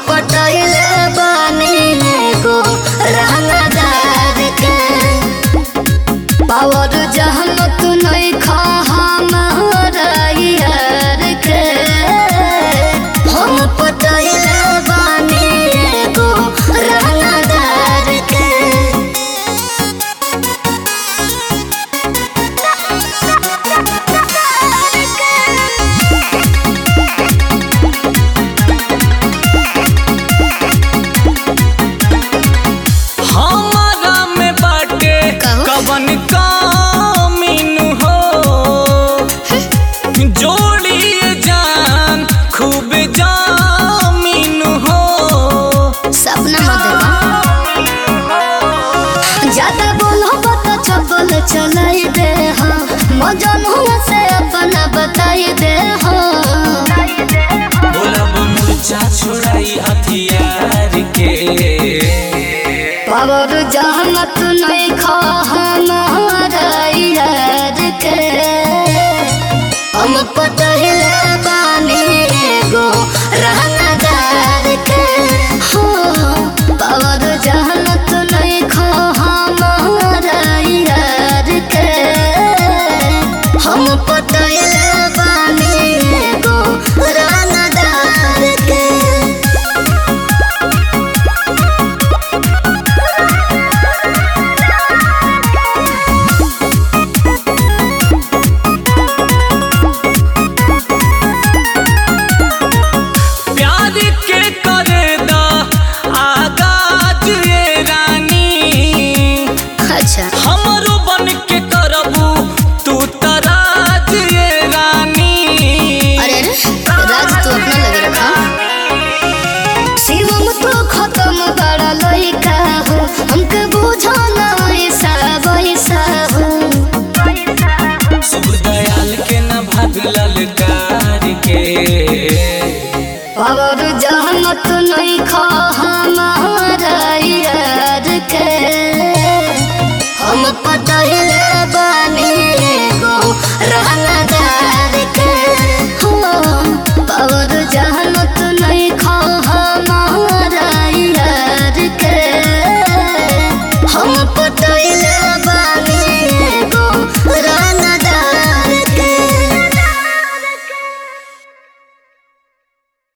पटैले बानी एगो रंगदार के पावर जहमत नहीं खा हमारा यार के हम पटैले बानी एगो रंगदार के हमारा में बाटे कवन कामिन हो जोड़िए जान खूब जामिन हो सपना मत देखो ज्यादा बोलो बता चपल चलाई दे हाँ मजनू से अपना बताई दे हाँ बोला मुर्चा छुड़ाई हथियार के पावर जहमत नहीं खा हमारा यार के हम पटैले बानी एगो रंगदार के हाँ पावर जहमत नहीं खा हमारा यार के हम पटैले बानी एगो रंगदार के प्यार के करेदा आगाज ये रानी अच्छा हमरो बन के करबू तू तराज ये रानी अरे राज तू अपना लगे रखा शिवम तो खत्म बड़ा लइका हो हमके बुझा ना ऐसा वैसा हो शुभ दयाल के न भाग ललकार के पावर जहमत नहीं खा